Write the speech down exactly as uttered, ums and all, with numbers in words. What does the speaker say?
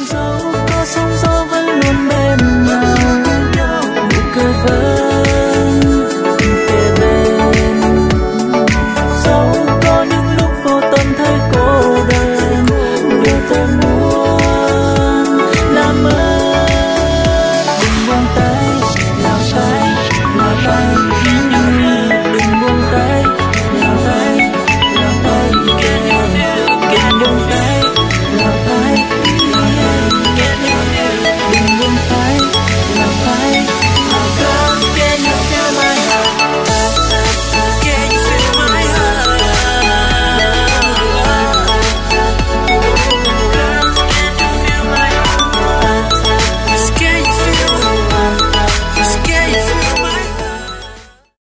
dẫu có sóng gió vẫn luôn bên nhau, nụ cười vẫn